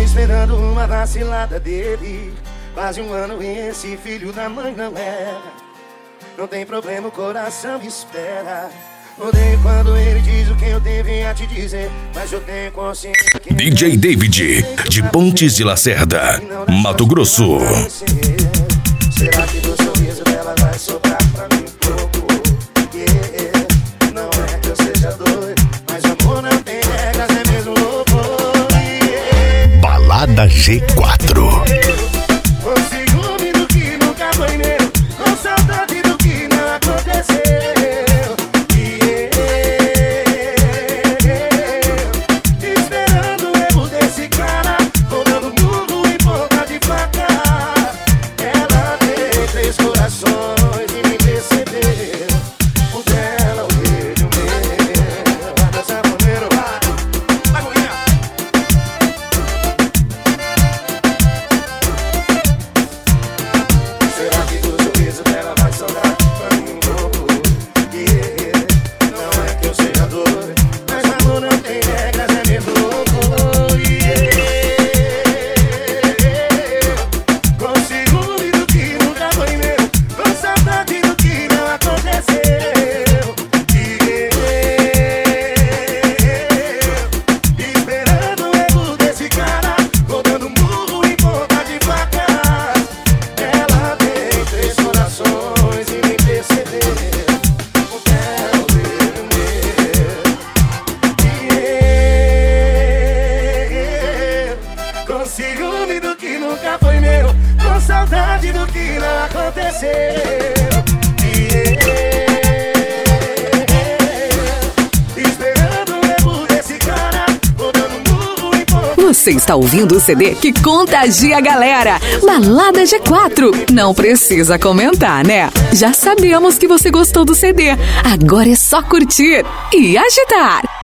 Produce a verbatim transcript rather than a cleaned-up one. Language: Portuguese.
esperando uma vacilada dele. Quase um ano e esse filho da mãe não é. Não tem problema, o coração espera. Odeio quando ele diz o que eu devia te dizer, mas eu tenho consciência que D J David, de Pontes de Lacerda, Mato Grosso. Será que do sorriso dela vai sobrar pra mim um pouco? Yeah. Não é que eu seja doido, mas amor não tem regras, é mesmo louco. Yeah. Balada G quatro. Com ciúme do que nunca foi meu, com saudade do que não aconteceu. Ciúme do que nunca foi meu, com saudade do que não aconteceu. Esperando o erro desse cara, rodando murro e ponto. Você está ouvindo o C D que contagia a galera. Balada G quatro. Não precisa comentar, né? Já sabemos que você gostou do C D. Agora é só curtir e agitar.